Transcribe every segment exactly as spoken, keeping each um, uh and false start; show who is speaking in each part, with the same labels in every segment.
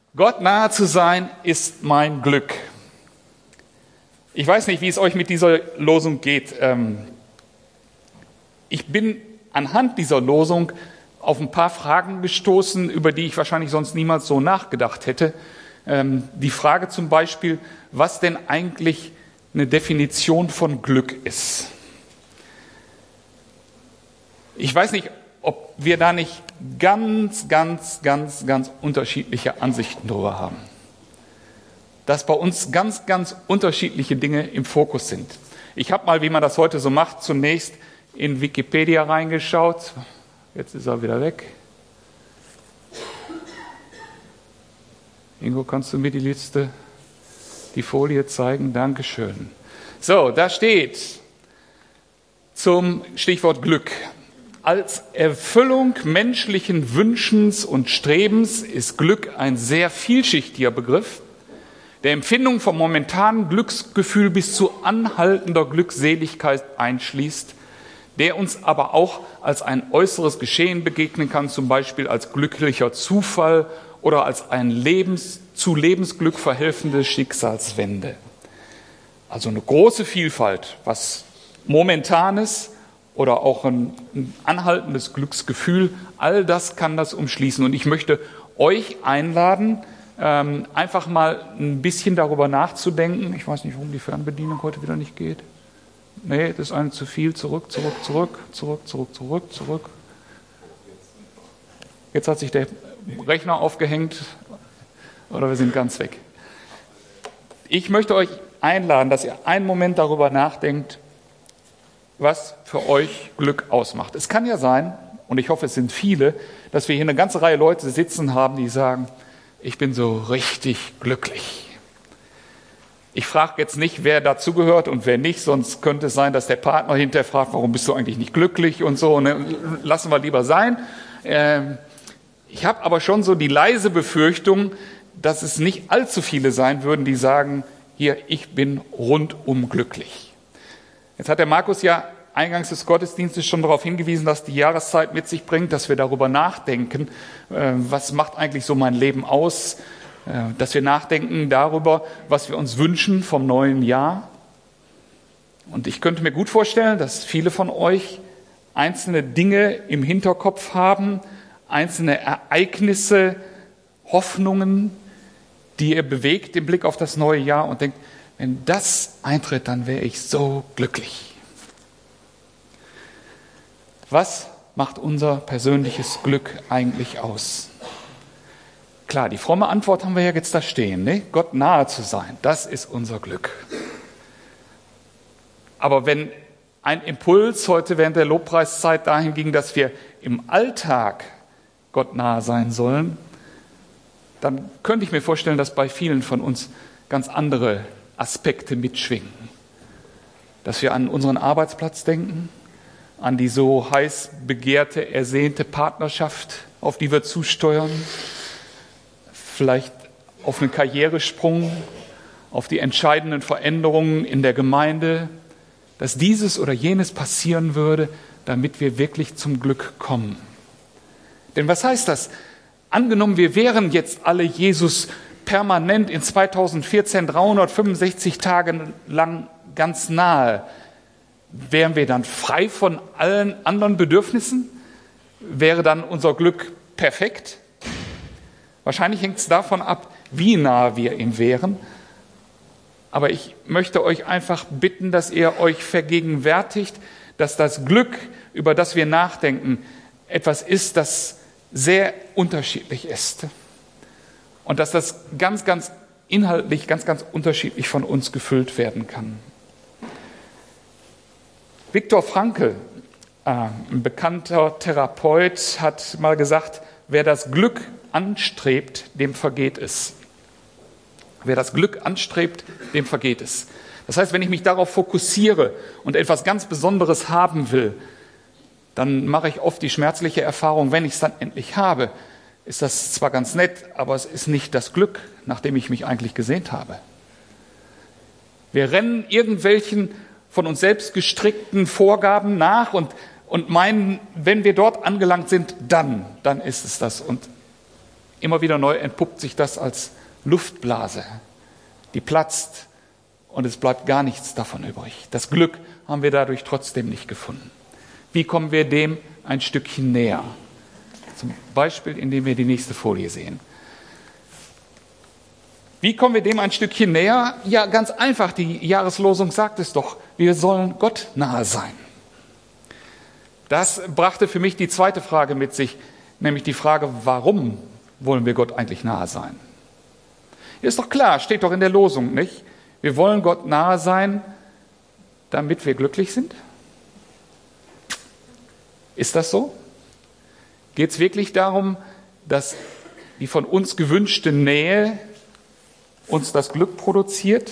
Speaker 1: Gott nahe zu sein ist mein Glück. Ich weiß nicht, wie es euch mit dieser Losung geht. Ich bin anhand dieser Losung auf ein paar Fragen gestoßen, über die ich wahrscheinlich sonst niemals so nachgedacht hätte. Die Frage zum Beispiel, was denn eigentlich eine Definition von Glück ist. Ich weiß nicht, ob wir da nicht ganz, ganz, ganz, ganz unterschiedliche Ansichten darüber haben. Dass bei uns ganz, ganz unterschiedliche Dinge im Fokus sind. Ich habe mal, wie man das heute so macht, zunächst in Wikipedia reingeschaut. Jetzt ist er wieder weg. Ingo, kannst du mir die Liste, die Folie zeigen? Dankeschön. So, da steht zum Stichwort Glück. Als Erfüllung menschlichen Wünschens und Strebens ist Glück ein sehr vielschichtiger Begriff, der Empfindung vom momentanen Glücksgefühl bis zu anhaltender Glückseligkeit einschließt, der uns aber auch als ein äußeres Geschehen begegnen kann, zum Beispiel als glücklicher Zufall oder als ein Lebens, zu Lebensglück verhelfende Schicksalswende. Also eine große Vielfalt, was Momentanes oder auch ein, ein anhaltendes Glücksgefühl, all das kann das umschließen. Und ich möchte euch einladen, ähm, einfach mal ein bisschen darüber nachzudenken. Ich weiß nicht, warum die Fernbedienung heute wieder nicht geht. Nee, das ist eine zu viel. Zurück, zurück, zurück, zurück, zurück, zurück, zurück. Jetzt hat sich der Rechner aufgehängt oder wir sind ganz weg. Ich möchte euch einladen, dass ihr einen Moment darüber nachdenkt, was für euch Glück ausmacht. Es kann ja sein, und ich hoffe, es sind viele, dass wir hier eine ganze Reihe Leute sitzen haben, die sagen, ich bin so richtig glücklich. Ich frage jetzt nicht, wer dazugehört und wer nicht, sonst könnte es sein, dass der Partner hinterher fragt, warum bist du eigentlich nicht glücklich und so. Ne? Lassen wir lieber sein. Ähm, ich habe aber schon so die leise Befürchtung, dass es nicht allzu viele sein würden, die sagen, hier, ich bin rundum glücklich. Jetzt hat der Markus ja eingangs des Gottesdienstes schon darauf hingewiesen, dass die Jahreszeit mit sich bringt, dass wir darüber nachdenken, was macht eigentlich so mein Leben aus, dass wir nachdenken darüber, was wir uns wünschen vom neuen Jahr. Und ich könnte mir gut vorstellen, dass viele von euch einzelne Dinge im Hinterkopf haben, einzelne Ereignisse, Hoffnungen, die ihr bewegt im Blick auf das neue Jahr und denkt, wenn das eintritt, dann wäre ich so glücklich. Was macht unser persönliches Glück eigentlich aus? Klar, die fromme Antwort haben wir ja jetzt da stehen, ne? Gott nahe zu sein, das ist unser Glück. Aber wenn ein Impuls heute während der Lobpreiszeit dahin ging, dass wir im Alltag Gott nahe sein sollen, dann könnte ich mir vorstellen, dass bei vielen von uns ganz andere Aspekte mitschwingen. Dass wir an unseren Arbeitsplatz denken, an die so heiß begehrte, ersehnte Partnerschaft, auf die wir zusteuern, vielleicht auf einen Karrieresprung, auf die entscheidenden Veränderungen in der Gemeinde, dass dieses oder jenes passieren würde, damit wir wirklich zum Glück kommen. Denn was heißt das? Angenommen, wir wären jetzt alle Jesus permanent in zweitausendvierzehn dreihundertfünfundsechzig Tage lang ganz nahe. Wären wir dann frei von allen anderen Bedürfnissen? Wäre dann unser Glück perfekt? Wahrscheinlich hängt es davon ab, wie nahe wir ihm wären. Aber ich möchte euch einfach bitten, dass ihr euch vergegenwärtigt, dass das Glück, über das wir nachdenken, etwas ist, das sehr unterschiedlich ist. Und dass das ganz, ganz inhaltlich, ganz, ganz unterschiedlich von uns gefüllt werden kann. Viktor Frankl, äh, ein bekannter Therapeut, hat mal gesagt, wer das Glück anstrebt, dem vergeht es. Wer das Glück anstrebt, dem vergeht es. Das heißt, wenn ich mich darauf fokussiere und etwas ganz Besonderes haben will, dann mache ich oft die schmerzliche Erfahrung, wenn ich es dann endlich habe, ist das zwar ganz nett, aber es ist nicht das Glück, nach dem ich mich eigentlich gesehnt habe. Wir rennen irgendwelchen von uns selbst gestrickten Vorgaben nach und, und meinen, wenn wir dort angelangt sind, dann, dann ist es das. Und immer wieder neu entpuppt sich das als Luftblase, die platzt und es bleibt gar nichts davon übrig. Das Glück haben wir dadurch trotzdem nicht gefunden. Wie kommen wir dem ein Stückchen näher? Zum Beispiel, indem wir die nächste Folie sehen. Wie kommen wir dem ein Stückchen näher? Ja, ganz einfach, die Jahreslosung sagt es doch, wir sollen Gott nahe sein. Das brachte für mich die zweite Frage mit sich, nämlich die Frage, warum wollen wir Gott eigentlich nahe sein? Ist doch klar, steht doch in der Losung, nicht? Wir wollen Gott nahe sein, damit wir glücklich sind? Ist das so? Geht es wirklich darum, dass die von uns gewünschte Nähe uns das Glück produziert?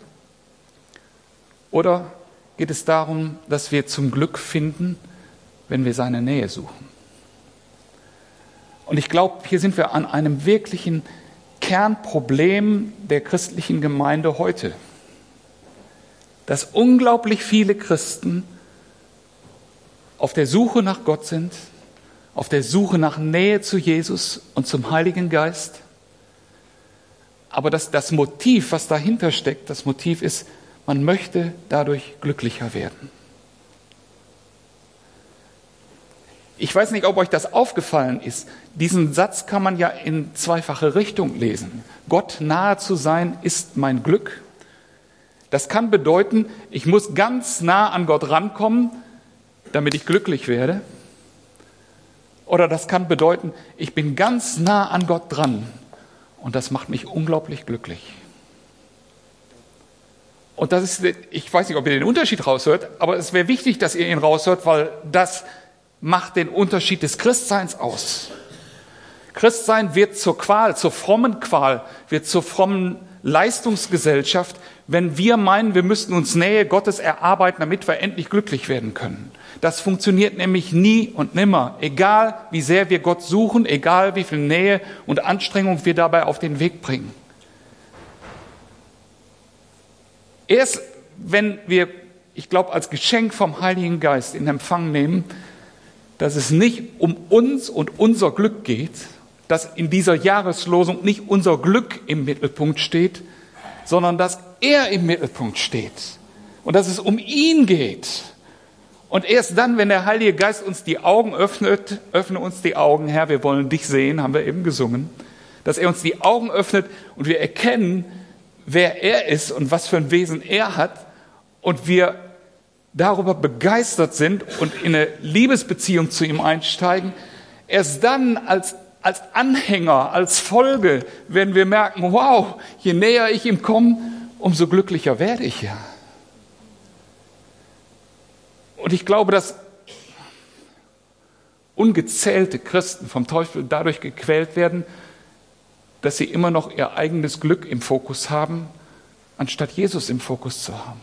Speaker 1: Oder geht es darum, dass wir zum Glück finden, wenn wir seine Nähe suchen? Und ich glaube, hier sind wir an einem wirklichen Kernproblem der christlichen Gemeinde heute. Dass unglaublich viele Christen auf der Suche nach Gott sind, auf der Suche nach Nähe zu Jesus und zum Heiligen Geist. Aber dass das Motiv, was dahinter steckt, das Motiv ist, man möchte dadurch glücklicher werden. Ich weiß nicht, ob euch das aufgefallen ist. Diesen Satz kann man ja in zweifache Richtung lesen. Gott nahe zu sein ist mein Glück. Das kann bedeuten, ich muss ganz nah an Gott rankommen, damit ich glücklich werde. Oder das kann bedeuten, ich bin ganz nah an Gott dran und das macht mich unglaublich glücklich. Und das ist, ich weiß nicht, ob ihr den Unterschied raushört, aber es wäre wichtig, dass ihr ihn raushört, weil das macht den Unterschied des Christseins aus. Christsein wird zur Qual, zur frommen Qual, wird zur frommen Leistungsgesellschaft, wenn wir meinen, wir müssten uns Nähe Gottes erarbeiten, damit wir endlich glücklich werden können. Das funktioniert nämlich nie und nimmer, egal wie sehr wir Gott suchen, egal wie viel Nähe und Anstrengung wir dabei auf den Weg bringen. Erst wenn wir, ich glaube, als Geschenk vom Heiligen Geist in Empfang nehmen, dass es nicht um uns und unser Glück geht, dass in dieser Jahreslosung nicht unser Glück im Mittelpunkt steht, sondern dass er im Mittelpunkt steht und dass es um ihn geht. Und erst dann, wenn der Heilige Geist uns die Augen öffnet, öffne uns die Augen, Herr, wir wollen dich sehen, haben wir eben gesungen, dass er uns die Augen öffnet und wir erkennen, wer er ist und was für ein Wesen er hat und wir darüber begeistert sind und in eine Liebesbeziehung zu ihm einsteigen. Erst dann als, als Anhänger, als Folge werden wir merken, wow, je näher ich ihm komme, umso glücklicher werde ich ja. Und ich glaube, dass ungezählte Christen vom Teufel dadurch gequält werden, dass sie immer noch ihr eigenes Glück im Fokus haben, anstatt Jesus im Fokus zu haben.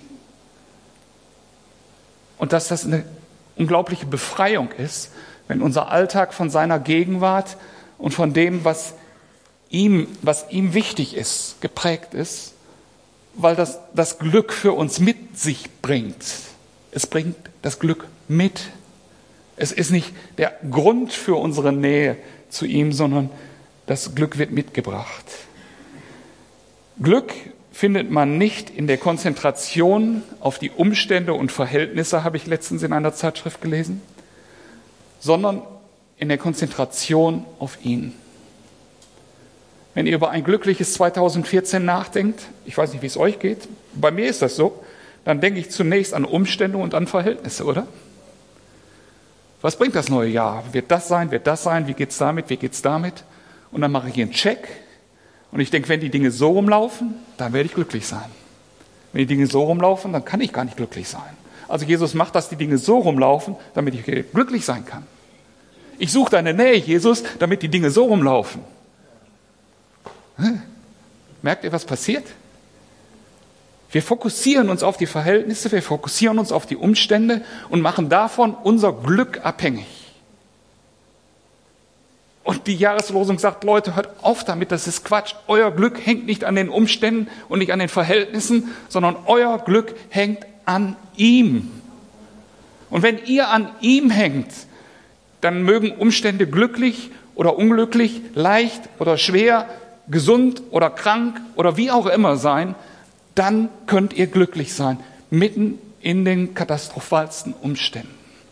Speaker 1: Und dass das eine unglaubliche Befreiung ist, wenn unser Alltag von seiner Gegenwart und von dem, was ihm, was ihm wichtig ist, geprägt ist, weil das das Glück für uns mit sich bringt. Es bringt das Glück mit. Es ist nicht der Grund für unsere Nähe zu ihm, sondern das Glück wird mitgebracht. Glück findet man nicht in der Konzentration auf die Umstände und Verhältnisse, habe ich letztens in einer Zeitschrift gelesen, sondern in der Konzentration auf ihn. Wenn ihr über ein glückliches zweitausendvierzehn nachdenkt, ich weiß nicht, wie es euch geht, bei mir ist das so, dann denke ich zunächst an Umstände und an Verhältnisse, oder? Was bringt das neue Jahr? Wird das sein, wird das sein, wie geht's damit, wie geht's damit? Und dann mache ich hier einen Check. Und ich denke, wenn die Dinge so rumlaufen, dann werde ich glücklich sein. Wenn die Dinge so rumlaufen, dann kann ich gar nicht glücklich sein. Also Jesus macht, dass die Dinge so rumlaufen, damit ich glücklich sein kann. Ich suche deine Nähe, Jesus, damit die Dinge so rumlaufen. Merkt ihr, was passiert? Wir fokussieren uns auf die Verhältnisse, wir fokussieren uns auf die Umstände und machen davon unser Glück abhängig. Und die Jahreslosung sagt, Leute, hört auf damit, das ist Quatsch. Euer Glück hängt nicht an den Umständen und nicht an den Verhältnissen, sondern euer Glück hängt an ihm. Und wenn ihr an ihm hängt, dann mögen Umstände glücklich oder unglücklich, leicht oder schwer, gesund oder krank oder wie auch immer sein, dann könnt ihr glücklich sein, mitten in den katastrophalsten Umständen.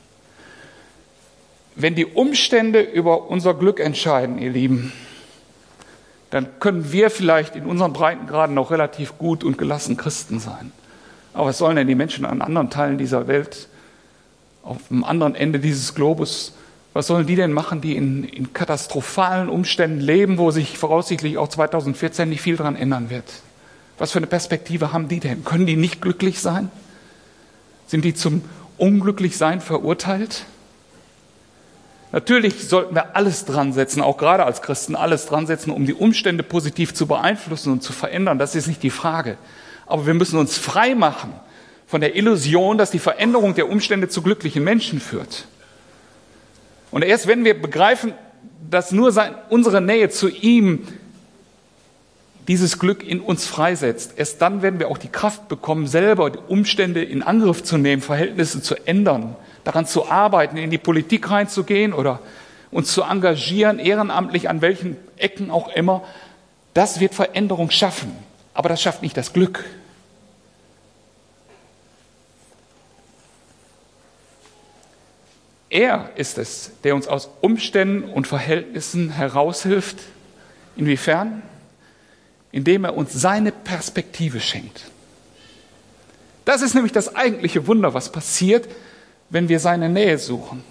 Speaker 1: Wenn die Umstände über unser Glück entscheiden, ihr Lieben, dann können wir vielleicht in unseren Breitengraden noch relativ gut und gelassen Christen sein. Aber was sollen denn die Menschen an anderen Teilen dieser Welt, auf dem anderen Ende dieses Globus, was sollen die denn machen, die in, in katastrophalen Umständen leben, wo sich voraussichtlich auch zweitausendvierzehn nicht viel dran ändern wird? Was für eine Perspektive haben die denn? Können die nicht glücklich sein? Sind die zum Unglücklichsein verurteilt? Natürlich sollten wir alles dran setzen, auch gerade als Christen, alles dran setzen, um die Umstände positiv zu beeinflussen und zu verändern. Das ist nicht die Frage. Aber wir müssen uns frei machen von der Illusion, dass die Veränderung der Umstände zu glücklichen Menschen führt. Und erst wenn wir begreifen, dass nur sein, unsere Nähe zu ihm dieses Glück in uns freisetzt, erst dann werden wir auch die Kraft bekommen, selber die Umstände in Angriff zu nehmen, Verhältnisse zu ändern, daran zu arbeiten, in die Politik reinzugehen oder uns zu engagieren, ehrenamtlich an welchen Ecken auch immer. Das wird Veränderung schaffen, aber das schafft nicht das Glück. Er ist es, der uns aus Umständen und Verhältnissen heraushilft. Inwiefern? Indem er uns seine Perspektive schenkt. Das ist nämlich das eigentliche Wunder, was passiert, wenn wir seine Nähe suchen.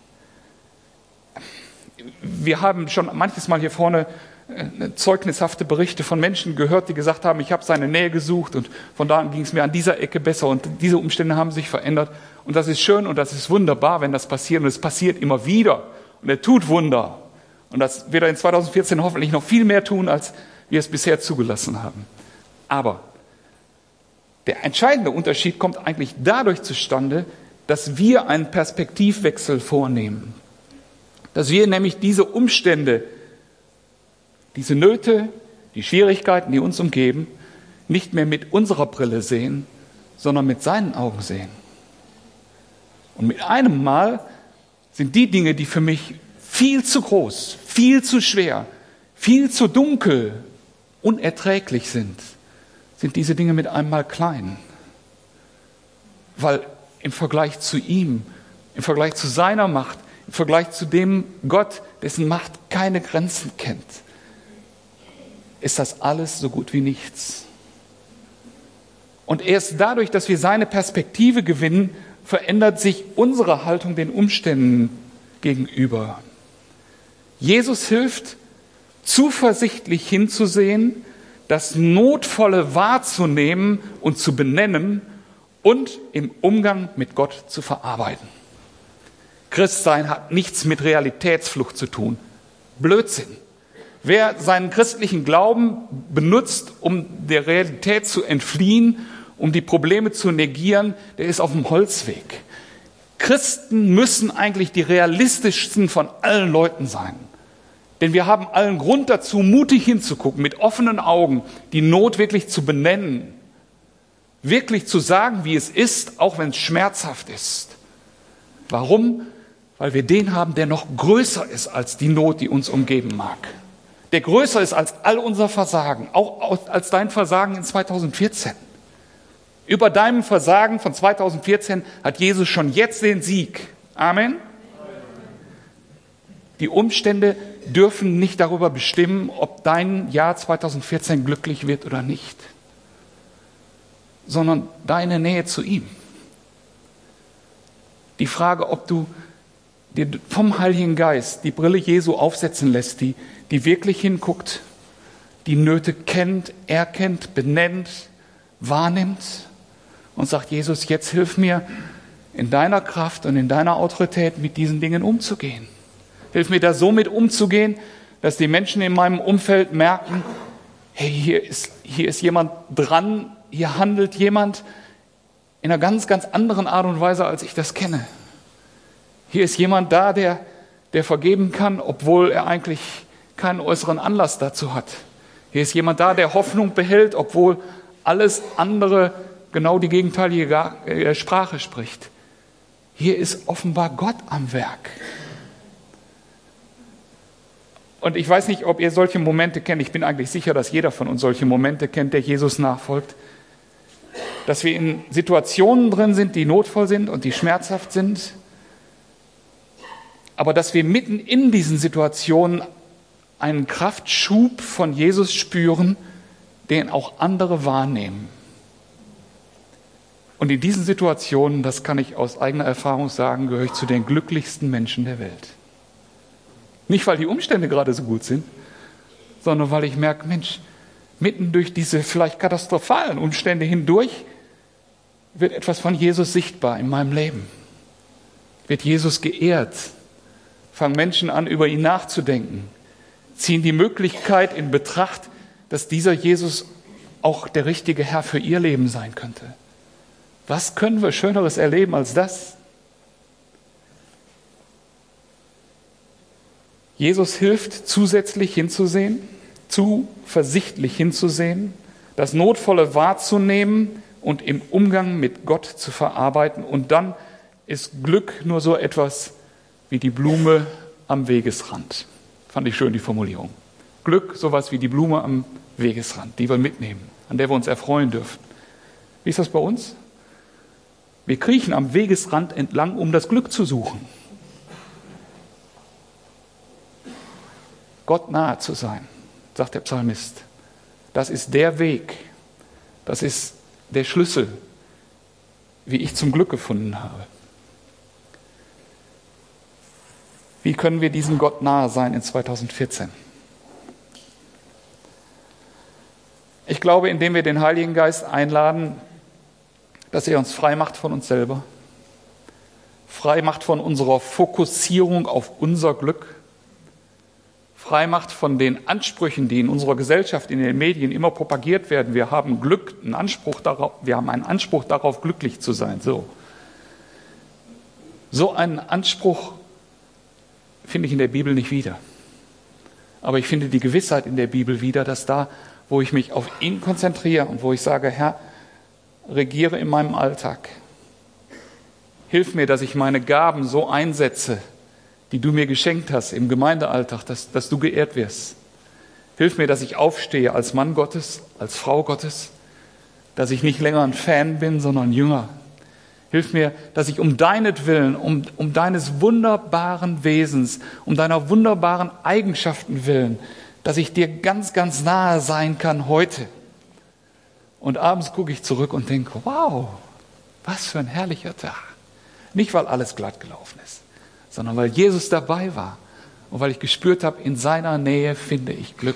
Speaker 1: Wir haben schon manches Mal hier vorne zeugnishafte Berichte von Menschen gehört, die gesagt haben, ich habe seine Nähe gesucht und von da an ging es mir an dieser Ecke besser und diese Umstände haben sich verändert. Und das ist schön und das ist wunderbar, wenn das passiert. Und es passiert immer wieder. Und er tut Wunder. Und das wird er in zweitausendvierzehn hoffentlich noch viel mehr tun, als wir es bisher zugelassen haben. Aber der entscheidende Unterschied kommt eigentlich dadurch zustande, dass wir einen Perspektivwechsel vornehmen. Dass wir nämlich diese Umstände, diese Nöte, die Schwierigkeiten, die uns umgeben, nicht mehr mit unserer Brille sehen, sondern mit seinen Augen sehen. Und mit einem Mal sind die Dinge, die für mich viel zu groß, viel zu schwer, viel zu dunkel, unerträglich sind, sind diese Dinge mit einem Mal klein. Weil im Vergleich zu ihm, im Vergleich zu seiner Macht, im Vergleich zu dem Gott, dessen Macht keine Grenzen kennt, ist das alles so gut wie nichts. Und erst dadurch, dass wir seine Perspektive gewinnen, verändert sich unsere Haltung den Umständen gegenüber. Jesus hilft, zuversichtlich hinzusehen, das Notvolle wahrzunehmen und zu benennen und im Umgang mit Gott zu verarbeiten. Christsein hat nichts mit Realitätsflucht zu tun. Blödsinn. Wer seinen christlichen Glauben benutzt, um der Realität zu entfliehen, um die Probleme zu negieren, der ist auf dem Holzweg. Christen müssen eigentlich die realistischsten von allen Leuten sein. Denn wir haben allen Grund dazu, mutig hinzugucken, mit offenen Augen, die Not wirklich zu benennen. Wirklich zu sagen, wie es ist, auch wenn es schmerzhaft ist. Warum? Weil wir den haben, der noch größer ist als die Not, die uns umgeben mag. Der größer ist als all unser Versagen, auch als dein Versagen in zweitausendvierzehn. Über deinem Versagen von zweitausendvierzehn hat Jesus schon jetzt den Sieg. Amen. Die Umstände dürfen nicht darüber bestimmen, ob dein Jahr zweitausendvierzehn glücklich wird oder nicht, sondern deine Nähe zu ihm. Die Frage, ob du dir vom Heiligen Geist die Brille Jesu aufsetzen lässt, die, die wirklich hinguckt, die Nöte kennt, erkennt, benennt, wahrnimmt und sagt, Jesus, jetzt hilf mir in deiner Kraft und in deiner Autorität mit diesen Dingen umzugehen. Hilf mir da so mit umzugehen, dass die Menschen in meinem Umfeld merken, hey, hier ist, hier ist jemand dran, hier handelt jemand in einer ganz, ganz anderen Art und Weise, als ich das kenne. Hier ist jemand da, der, der vergeben kann, obwohl er eigentlich keinen äußeren Anlass dazu hat. Hier ist jemand da, der Hoffnung behält, obwohl alles andere genau die gegenteilige Sprache spricht. Hier ist offenbar Gott am Werk. Und ich weiß nicht, ob ihr solche Momente kennt. Ich bin eigentlich sicher, dass jeder von uns solche Momente kennt, der Jesus nachfolgt. Dass wir in Situationen drin sind, die notvoll sind und die schmerzhaft sind. Aber dass wir mitten in diesen Situationen einen Kraftschub von Jesus spüren, den auch andere wahrnehmen. Und in diesen Situationen, das kann ich aus eigener Erfahrung sagen, gehöre ich zu den glücklichsten Menschen der Welt. Nicht, weil die Umstände gerade so gut sind, sondern weil ich merke, Mensch, mitten durch diese vielleicht katastrophalen Umstände hindurch wird etwas von Jesus sichtbar in meinem Leben. Wird Jesus geehrt. Fangen Menschen an, über ihn nachzudenken. Ziehen die Möglichkeit in Betracht, dass dieser Jesus auch der richtige Herr für ihr Leben sein könnte. Was können wir Schöneres erleben als das? Jesus hilft, zusätzlich hinzusehen, zuversichtlich hinzusehen, das Notvolle wahrzunehmen und im Umgang mit Gott zu verarbeiten. Und dann ist Glück nur so etwas wie die Blume am Wegesrand. Fand ich schön, die Formulierung. Glück, sowas wie die Blume am Wegesrand, die wir mitnehmen, an der wir uns erfreuen dürfen. Wie ist das bei uns? Wir kriechen am Wegesrand entlang, um das Glück zu suchen. Gott nahe zu sein, sagt der Psalmist. Das ist der Weg, das ist der Schlüssel, wie ich zum Glück gefunden habe. Wie können wir diesem Gott nahe sein in zweitausendvierzehn? Ich glaube, indem wir den Heiligen Geist einladen, dass er uns frei macht von uns selber, frei macht von unserer Fokussierung auf unser Glück, frei macht von den Ansprüchen, die in unserer Gesellschaft, in den Medien immer propagiert werden. Wir haben Glück, einen Anspruch darauf, wir haben einen Anspruch darauf, glücklich zu sein. So, so einen Anspruch finde ich in der Bibel nicht wieder. Aber ich finde die Gewissheit in der Bibel wieder, dass da, wo ich mich auf ihn konzentriere und wo ich sage, Herr, regiere in meinem Alltag. Hilf mir, dass ich meine Gaben so einsetze, die du mir geschenkt hast im Gemeindealltag, dass, dass du geehrt wirst. Hilf mir, dass ich aufstehe als Mann Gottes, als Frau Gottes, dass ich nicht länger ein Fan bin, sondern Jünger. Hilf mir, dass ich um deinetwillen, um, um deines wunderbaren Wesens, um deiner wunderbaren Eigenschaften willen, dass ich dir ganz, ganz nahe sein kann heute. Und abends gucke ich zurück und denke, wow, was für ein herrlicher Tag. Nicht, weil alles glatt gelaufen ist, sondern weil Jesus dabei war und weil ich gespürt habe, in seiner Nähe finde ich Glück.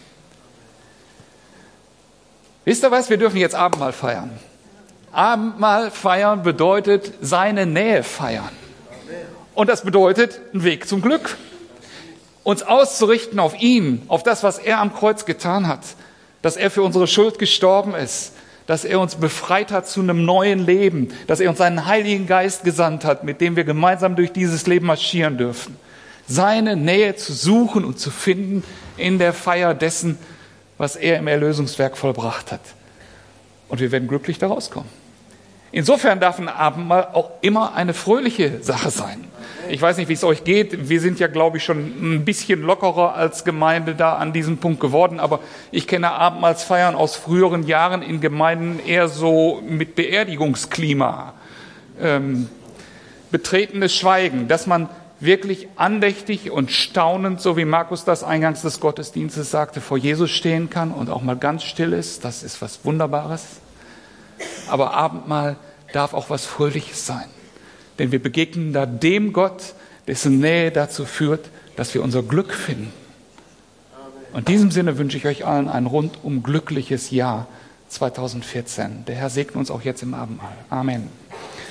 Speaker 1: Wisst ihr was? Wir dürfen jetzt Abendmahl feiern. Abendmahl feiern bedeutet seine Nähe feiern. Und das bedeutet ein Weg zum Glück. Uns auszurichten auf ihn, auf das, was er am Kreuz getan hat. Dass er für unsere Schuld gestorben ist. Dass er uns befreit hat zu einem neuen Leben. Dass er uns seinen Heiligen Geist gesandt hat, mit dem wir gemeinsam durch dieses Leben marschieren dürfen. Seine Nähe zu suchen und zu finden in der Feier dessen, was er im Erlösungswerk vollbracht hat. Und wir werden glücklich da rauskommen. Insofern darf ein Abendmahl auch immer eine fröhliche Sache sein. Ich weiß nicht, wie es euch geht. Wir sind ja, glaube ich, schon ein bisschen lockerer als Gemeinde da an diesem Punkt geworden. Aber ich kenne Abendmahlsfeiern aus früheren Jahren in Gemeinden eher so mit Beerdigungsklima. Ähm, betretenes Schweigen, dass man wirklich andächtig und staunend, so wie Markus das eingangs des Gottesdienstes sagte, vor Jesus stehen kann und auch mal ganz still ist. Das ist was Wunderbares. Aber Abendmahl darf auch was Fröhliches sein. Denn wir begegnen da dem Gott, dessen Nähe dazu führt, dass wir unser Glück finden. Und in diesem Sinne wünsche ich euch allen ein rundum glückliches Jahr zweitausendvierzehn. Der Herr segne uns auch jetzt im Abendmahl. Amen.